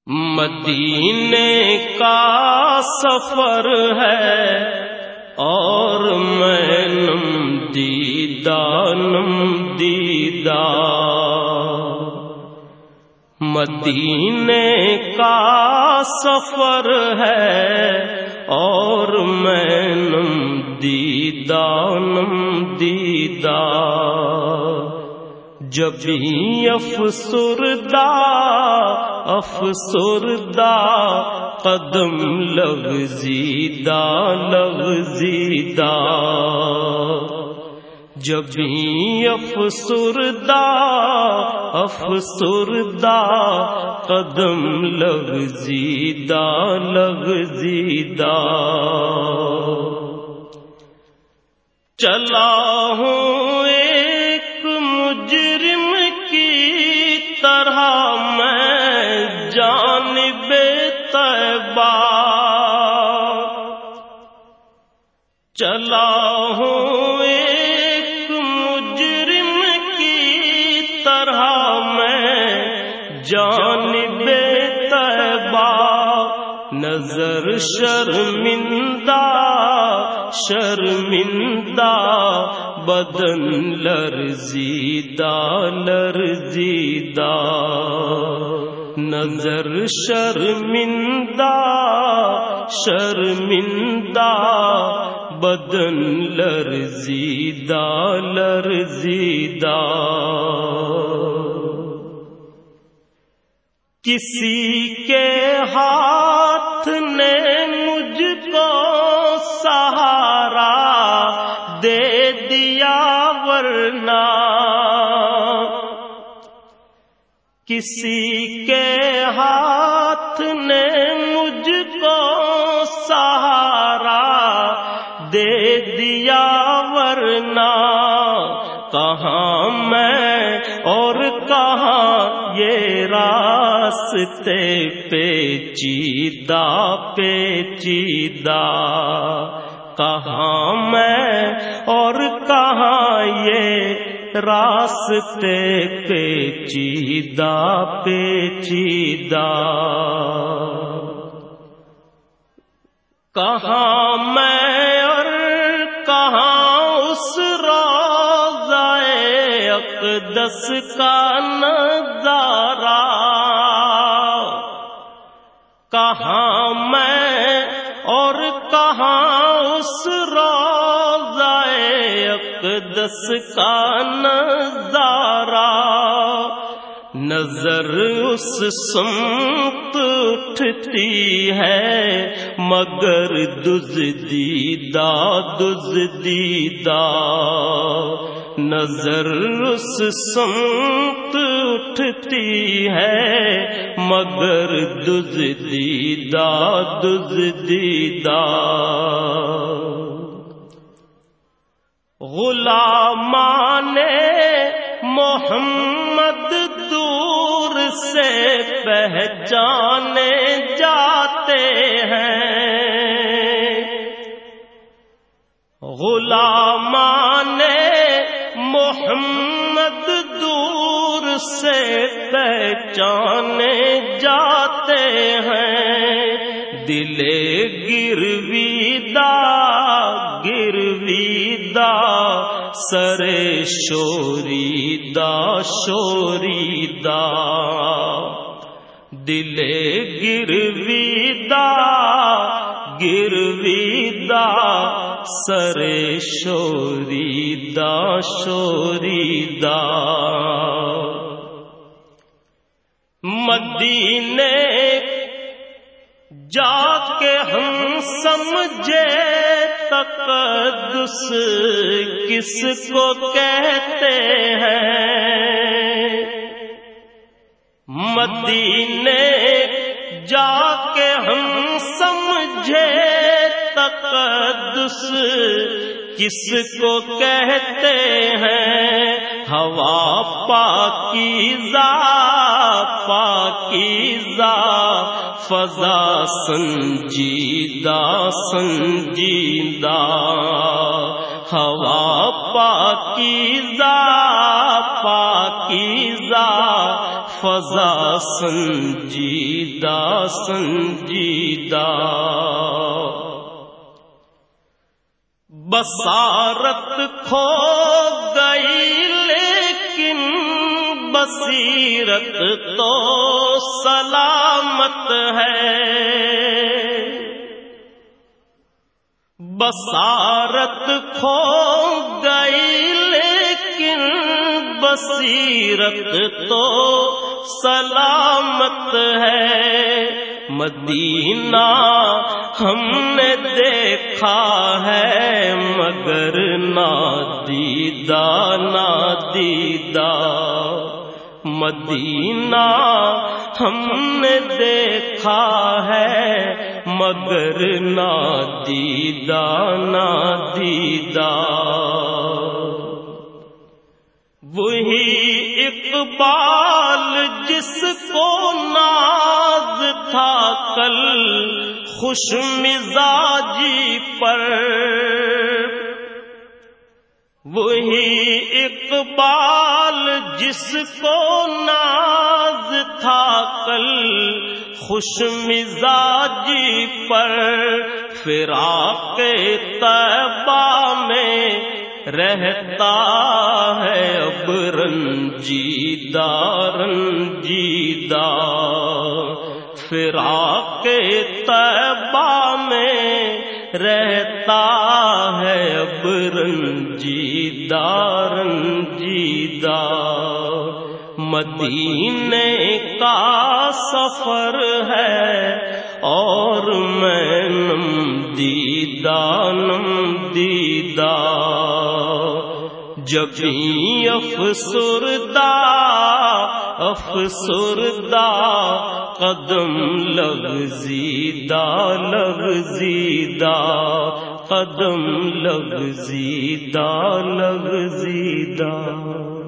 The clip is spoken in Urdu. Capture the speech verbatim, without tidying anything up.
مدینے کا سفر ہے اور میں نم دیدہ نم دیدہ، مدینے کا سفر ہے اور میں نم دیدہ نم دیدہ، جب بھی افسردہ افسردہ قدم لغزیدہ لغزیدہ، جب بھی افسردہ افسردہ قدم لغزیدہ لغزیدہ، چلا ہوں ایک مجرم کی طرح میں جانب طیبہ، چلا ہوں ایک مجرم کی طرح میں جانب طیبہ، نظر شرمندہ شرمندہ بدن لرزیدہ لرزیدہ، نظر شرمندہ شرمندہ بدن لرزیدہ لرزیدہ، کسی کے ہاتھ نے مجھ کو سہارا دے دیا ورنہ، کسی کے ہاتھ نے مجھ کو سہارا دے دیا ورنہ، کہاں میں اور کہاں یہ راستے پیچیدہ پیچیدہ، کہاں میں اور کہاں یہ راستے پیچیدہ پیچیدہ، کہاں میں اور کہاں اس روضہ اقدس کا نظارہ، کہاں میں اور کہاں اس روضہ اقدس کا نظارہ، نظر اس سمت اٹھتی ہے مگر دزدیدہ دزدیدہ، نظر اس سمت اٹھتی ہے مگر دزدیدہ دزدیدہ، غلامان محمد دور سے پہچانے جاتے ہیں، غلامان محمد دور سے پہچانے جاتے ہیں، دل گرویدہ گرویدہ سر شوریدہ شوریدہ، دل گرویدہ گرویدہ سر شوریدہ شوریدہ، مدینے جا کے ہم سمجھے تقدس کس کو کہتے ہیں، مدینے جا کے ہم سمجھے تقدس کس کو کہتے ہیں، ہوا پاکیزہ پاکیزہ فضا سنجیدہ سنجیدہ، ہوا پاکیزہ پاکیزہ فضا سنجیدہ سنجیدہ، بصارت کھو گئی لیکن بصیرت تو سلامت ہے، بصارت کھو گئی لیکن بصیرت تو سلامت ہے، مدینہ ہم نے دیکھا ہے مگر نادیدہ نادیدہ، مدینہ ہم نے دیکھا ہے مگر نادیدہ نادیدہ، وہی اقبال جس کو ناز تھا کل خوش مزاجی پر، وہی اقبال جس کو ناز تھا کل خوش مزاجی پر، فراق طیبہ میں رہتا ہے اب رنجیدہ رنجیدہ، فراق طیبہ میں رہتا ہے اب رنجیدہ رنجیدہ، مدینے کا سفر ہے اور میں نم دیدہ نم دیدہ، جبیں افسردہ افسردہ قدم لغزیدہ لغزیدہ، قدم لغزیدہ لغزیدہ۔